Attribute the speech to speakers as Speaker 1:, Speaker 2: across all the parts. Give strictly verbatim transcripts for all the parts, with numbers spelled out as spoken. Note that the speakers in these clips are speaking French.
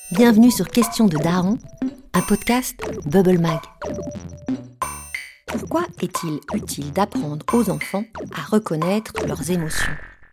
Speaker 1: Bienvenue sur Question de Daron, un podcast Bubble Mag. Pourquoi est-il utile d'apprendre aux enfants à reconnaître leurs émotions ?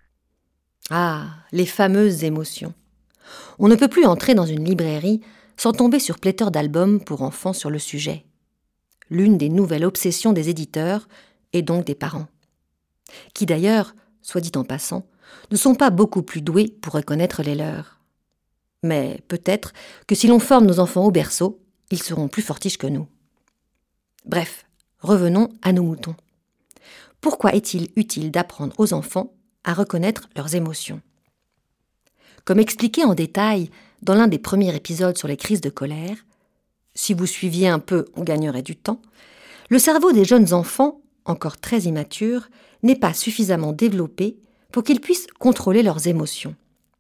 Speaker 1: Ah, les fameuses émotions. On ne peut plus entrer dans une librairie sans tomber sur pléthore d'albums pour enfants sur le sujet. L'une des nouvelles obsessions des éditeurs et donc des parents. Qui d'ailleurs, soit dit en passant, ne sont pas beaucoup plus doués pour reconnaître les leurs. Mais peut-être que si l'on forme nos enfants au berceau, ils seront plus fortiches que nous. Bref, revenons à nos moutons. Pourquoi est-il utile d'apprendre aux enfants à reconnaître leurs émotions ? Comme expliqué en détail dans l'un des premiers épisodes sur les crises de colère, si vous suiviez un peu, on gagnerait du temps, le cerveau des jeunes enfants, encore très immatures, n'est pas suffisamment développé pour qu'ils puissent contrôler leurs émotions.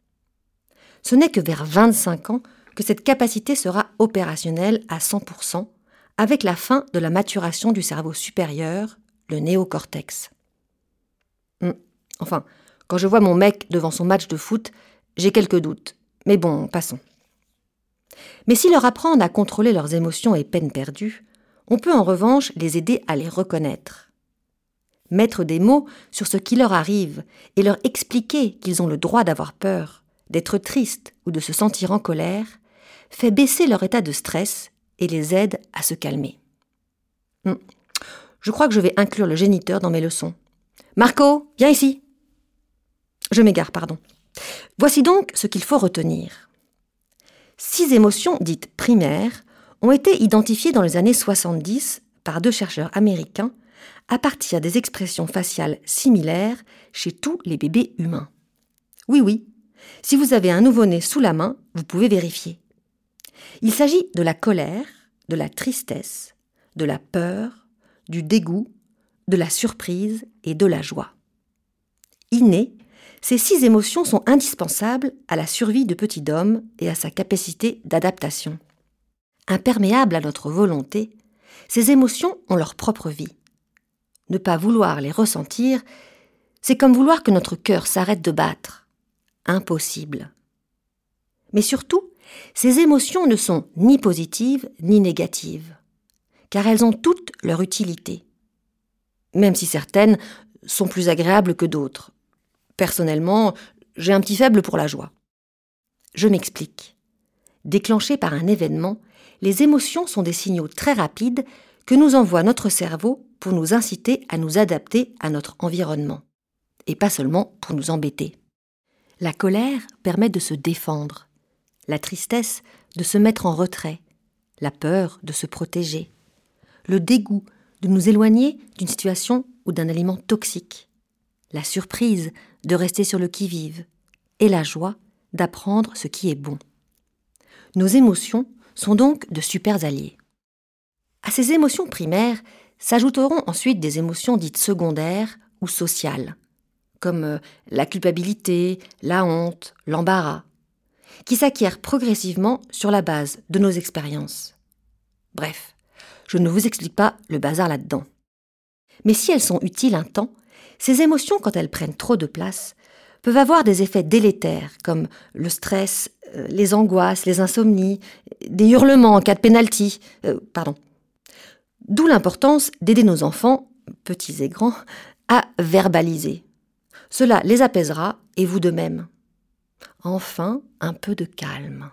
Speaker 1: Ce n'est que vers vingt-cinq ans que cette capacité sera opérationnelle à cent pour cent avec la fin de la maturation du cerveau supérieur, le néocortex. Hum, enfin, quand je vois mon mec devant son match de foot, j'ai quelques doutes. Mais bon, passons. Mais si leur apprendre à contrôler leurs émotions est peine perdue, on peut en revanche les aider à les reconnaître. Mettre des mots sur ce qui leur arrive et leur expliquer qu'ils ont le droit d'avoir peur, d'être tristes ou de se sentir en colère, fait baisser leur état de stress et les aide à se calmer. Hum. Je crois que je vais inclure le géniteur dans mes leçons. Marco, viens ici. Je m'égare, pardon. Voici donc ce qu'il faut retenir. Six émotions dites primaires ont été identifiées dans les années soixante-dix par deux chercheurs américains à partir des expressions faciales similaires chez tous les bébés humains. Oui, oui, si vous avez un nouveau-né sous la main, vous pouvez vérifier. Il s'agit de la colère, de la tristesse, de la peur, du dégoût, de la surprise et de la joie. Innées, ces six émotions sont indispensables à la survie de petit homme et à sa capacité d'adaptation. Imperméables à notre volonté, ces émotions ont leur propre vie. Ne pas vouloir les ressentir, c'est comme vouloir que notre cœur s'arrête de battre. Impossible. Mais surtout, ces émotions ne sont ni positives ni négatives, car elles ont toutes leur utilité, même si certaines sont plus agréables que d'autres. Personnellement, j'ai un petit faible pour la joie. Je m'explique. Déclenchées par un événement, les émotions sont des signaux très rapides que nous envoie notre cerveau pour nous inciter à nous adapter à notre environnement, et pas seulement pour nous embêter. La colère permet de se défendre, la tristesse de se mettre en retrait, la peur de se protéger, le dégoût de nous éloigner d'une situation ou d'un aliment toxique, la surprise de rester sur le qui-vive et la joie d'apprendre ce qui est bon. Nos émotions sont donc de super alliés. À ces émotions primaires s'ajouteront ensuite des émotions dites secondaires ou sociales, comme la culpabilité, la honte, l'embarras, qui s'acquièrent progressivement sur la base de nos expériences. Bref, je ne vous explique pas le bazar là-dedans. Mais si elles sont utiles un temps, ces émotions, quand elles prennent trop de place, peuvent avoir des effets délétères, comme le stress, les angoisses, les insomnies, des hurlements en cas de pénalty, euh, pardon. D'où l'importance d'aider nos enfants, petits et grands, à verbaliser. Cela les apaisera, et vous de même. Enfin, un peu de calme.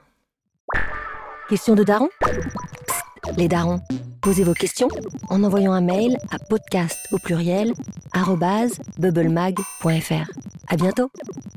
Speaker 1: Question de daron ? Psst, les darons, posez vos questions en envoyant un mail à podcast au pluriel arobase bubblemag point fr. À bientôt.